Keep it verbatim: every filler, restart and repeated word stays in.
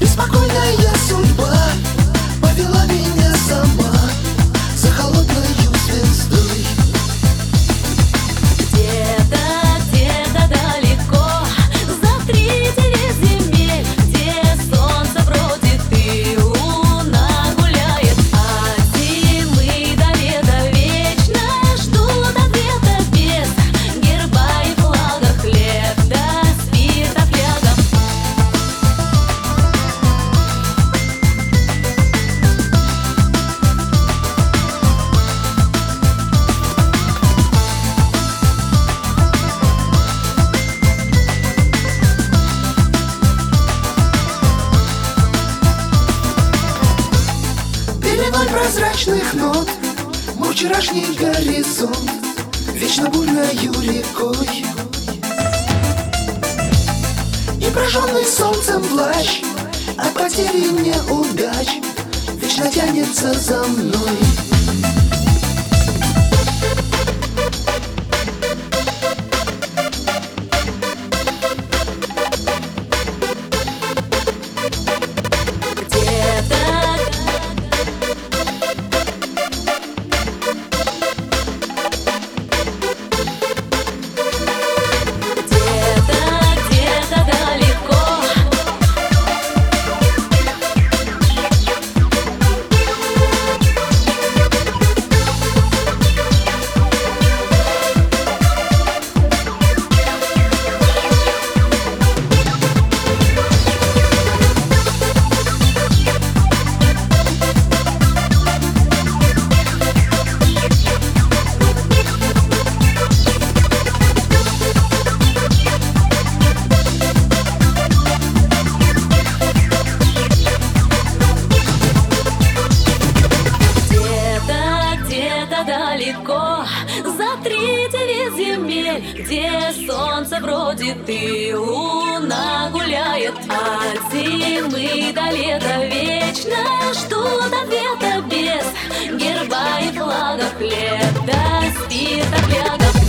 Беспокойная судьба повела меня сама за холодною звездой. Где-то, где-то далеко, за тридевять земель, где солнце бродит и луна гуляет. От зимы до лета вечно ждут ответа без герба и флага, хлеб да спирта флягом. Пеленой прозрачных нот мой вчерашний горизонт вечно бурною рекой. И прожженный солнцем плащ от потери неудач вечно тянется за мной. Далеко, за тридевять земель, где солнце бродит и луна гуляет. От зимы до лета вечно ждут ответа без герба и флага, хлеб да спирта флягов.